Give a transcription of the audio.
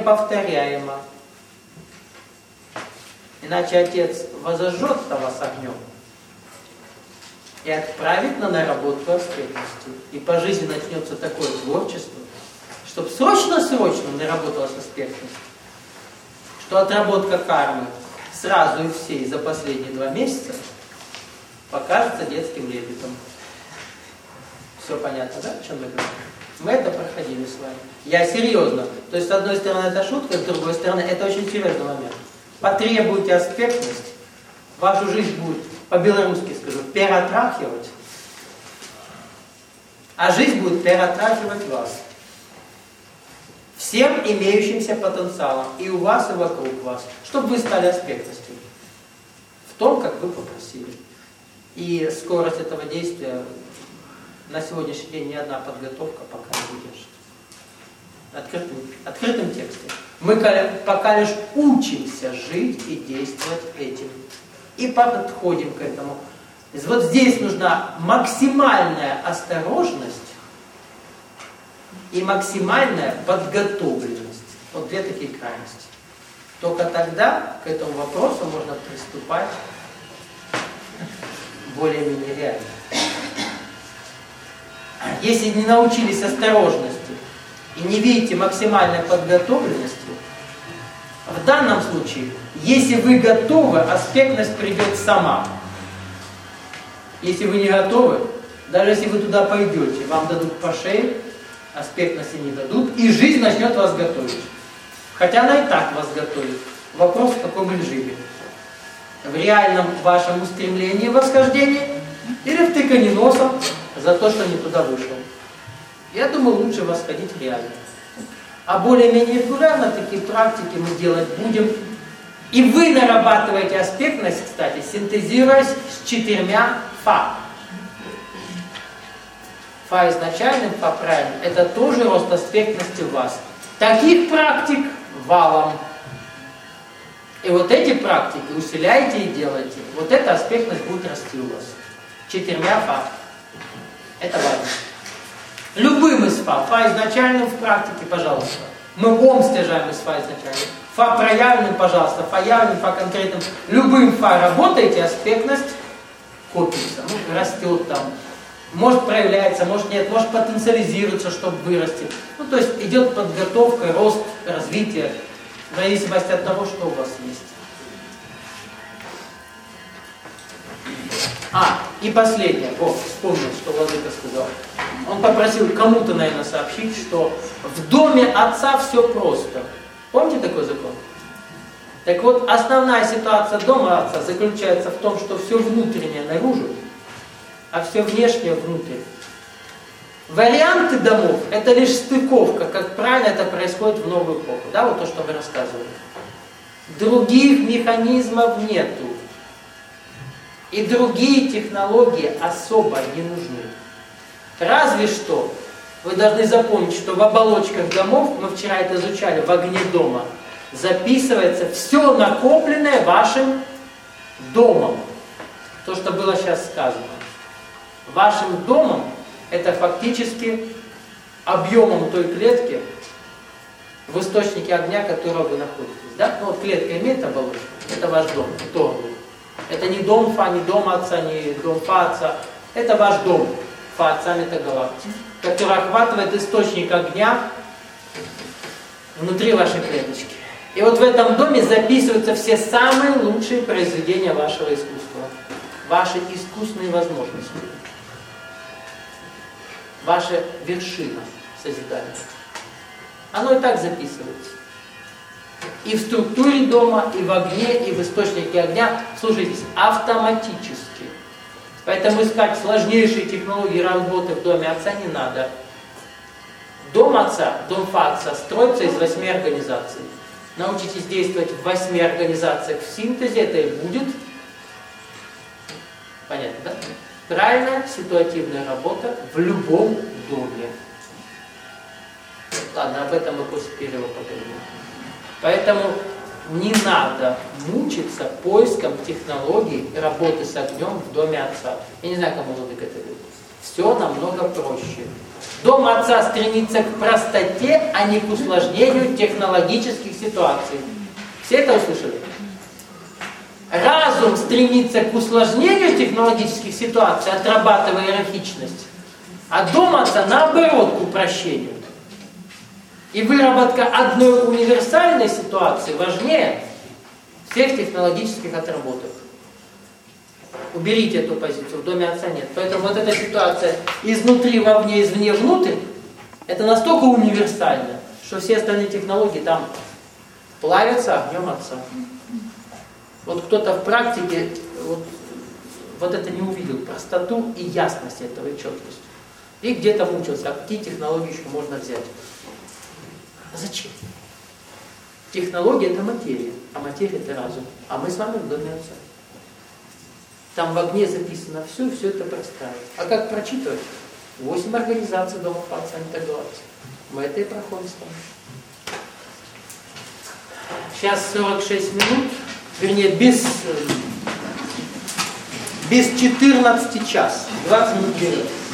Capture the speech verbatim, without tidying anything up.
неповторяемо. Иначе Отец возожжет вас огнем и отправит на наработку аспектности. И по жизни начнется такое творчество, чтобы срочно-срочно наработалась аспектность, что отработка кармы сразу и всей за последние два месяца покажется детским лепетом. Все понятно, да, о чем мы говорим? Мы это проходили с вами. Я серьезно. То есть, с одной стороны, это шутка, с другой стороны, это очень серьезный момент. Потребуйте аспектность, вашу жизнь будет, по-белорусски скажу, перетрахивать, а жизнь будет перетрахивать вас. Всем имеющимся потенциалом, и у вас, и вокруг вас, чтобы вы стали аспектностью в том, как вы попросили. И скорость этого действия на сегодняшний день ни одна подготовка пока не выдержит. Открытым, открытым текстом. Мы пока лишь учимся жить и действовать этим. И подходим к этому. Вот здесь нужна максимальная осторожность и максимальная подготовленность. Вот две такие крайности. Только тогда к этому вопросу можно приступать более-менее реально. Если не научились осторожности и не видите максимальной подготовленности, в данном случае, если вы готовы, аспектность придет сама. Если вы не готовы, даже если вы туда пойдете, вам дадут по шее, аспектности не дадут, и жизнь начнет вас готовить. Хотя она и так вас готовит. Вопрос в каком режиме? В реальном вашем устремлении восхождения или в тыканье носом за то, что не туда вышел. Я думаю, лучше восходить реально. А более-менее регулярно такие практики мы делать будем. И вы нарабатываете аспектность, кстати, синтезируясь с четырьмя фа. Фа изначальным, фа правильным. Это тоже рост аспектности в вас. Таких практик валом. И вот эти практики усиляйте и делайте. Вот эта аспектность будет расти у вас. Четырьмя фа. Это важно. Любым из фа. Фа изначальным в практике, пожалуйста. Мы ом стяжаем из фа изначальным. Фа проявленным, пожалуйста. Фа явленным, фа конкретным. Любым фа работаете, аспектность копится. Ну, растет там. Может проявляется, может нет, может потенциализируется, чтобы вырасти. Ну, то есть идет подготовка, рост, развитие. В зависимости от того, что у вас есть. А, и последнее. О, вспомнил, что Владыка сказал. Он попросил кому-то, наверное, сообщить, что в доме отца все просто. Помните такой закон? Так вот, основная ситуация дома отца заключается в том, что все внутреннее наружу, а все внешнее внутрь. Варианты домов – это лишь стыковка, как правильно это происходит в новую эпоху. Да, вот то, что вы рассказывали. Других механизмов нету. И другие технологии особо не нужны. Разве что, вы должны запомнить, что в оболочках домов, мы вчера это изучали, в огне дома, записывается все накопленное вашим домом. То, что было сейчас сказано. Вашим домом это фактически объемом той клетки в источнике огня, в котором вы находитесь. Да? Ну, вот клетка имеет оболочку, это ваш дом, итоговый. Это не дом Фа, не дом отца, не дом Фа отца. Это ваш дом, Фа отца метагалактики, который охватывает источник огня внутри вашей клеточки. И вот в этом доме записываются все самые лучшие произведения вашего искусства. Ваши искусственные возможности. Ваша вершина созидания. Оно и так записывается. И в структуре дома, и в огне, и в источнике огня, слушайтесь, автоматически. Поэтому искать сложнейшие технологии работы в доме отца не надо. Дом отца, дом Фа отца строится из восьми организаций. Научитесь действовать в восьми организациях в синтезе, это и будет. Понятно, да? Правильная ситуативная работа в любом доме. Ладно, об этом мы после перерыва поговорим. Поэтому не надо мучиться поиском технологий работы с огнем в доме отца. Я не знаю, кому Владыка это говорит. Все намного проще. Дом отца стремится к простоте, а не к усложнению технологических ситуаций. Все это услышали? Разум стремится к усложнению технологических ситуаций, отрабатывая иерархичность. А дом отца наоборот к упрощению. И выработка одной универсальной ситуации важнее всех технологических отработок. Уберите эту позицию, в доме отца нет. Поэтому вот эта ситуация изнутри вовне, извне внутрь, это настолько универсально, что все остальные технологии там плавятся огнем отца. Вот кто-то в практике вот, вот это не увидел, простоту и ясность этого, и четкость. И где-то мучился, а какие технологии еще можно взять? А зачем? Технология это материя, а материя это разум. А мы с вами в доме отца. Там в огне записано все, все это простраивает. А как прочитывать? Восемь организаций дома отца не так говорится. Мы это и проходим с вами. Сейчас сорок шесть минут, вернее без, без четырнадцати час, двадцать минут вперед.